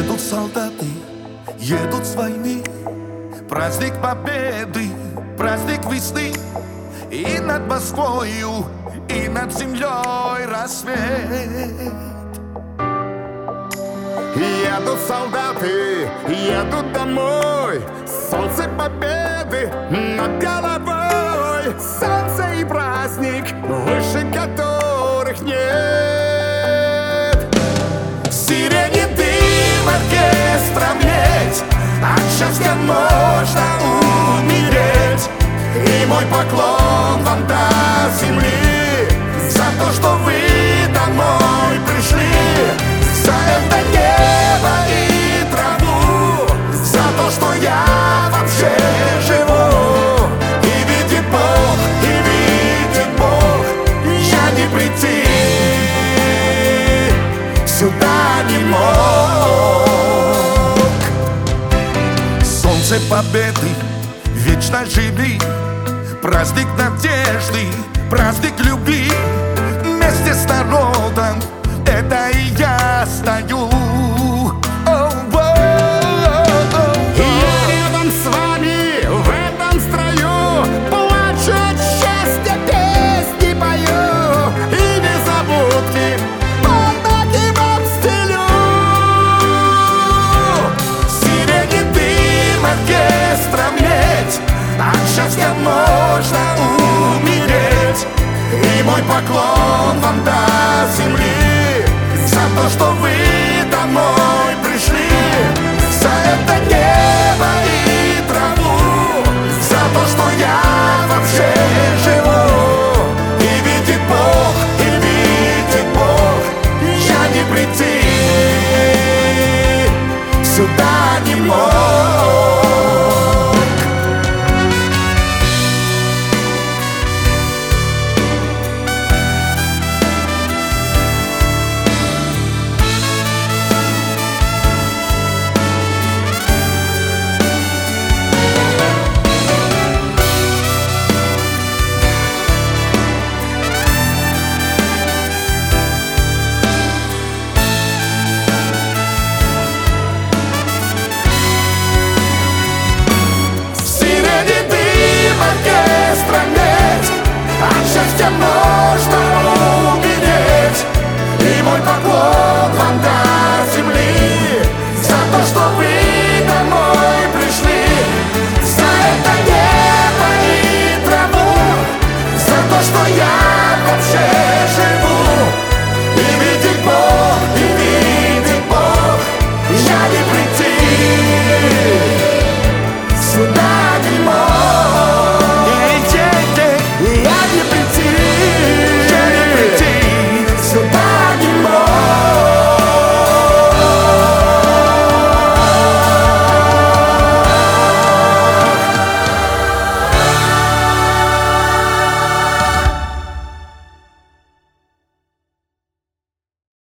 Едут солдаты, едут с войны. Праздник победы, праздник весны. И над Москвою, и над землей рассвет. Едут солдаты, едут домой. Солнце победы над головой. Солнце и праздник, выше которых нет. Сирени дым оркестром леть, от счастья можно умереть. И мой поклон вам до земли за то, что вы домой пришли. За это небо и траву, за то, что я вообще живу. И видит Бог, я не прийти сюда не мог. Солнце победы вечно живи, праздник надежды, праздник любви. Вместе с народом это и я стою. Я рядом с вами в этом строю, плачу от счастья, песни пою. И незабудки под ноги вам стелю. Сирени дым оркестром леть, от счастья можно умереть. И мой поклон вам до земли за то, что вы домой пришли. За это небо и траву, за то, что я вообще живу. И видит Бог, я не прийти сюда не мог. Счастья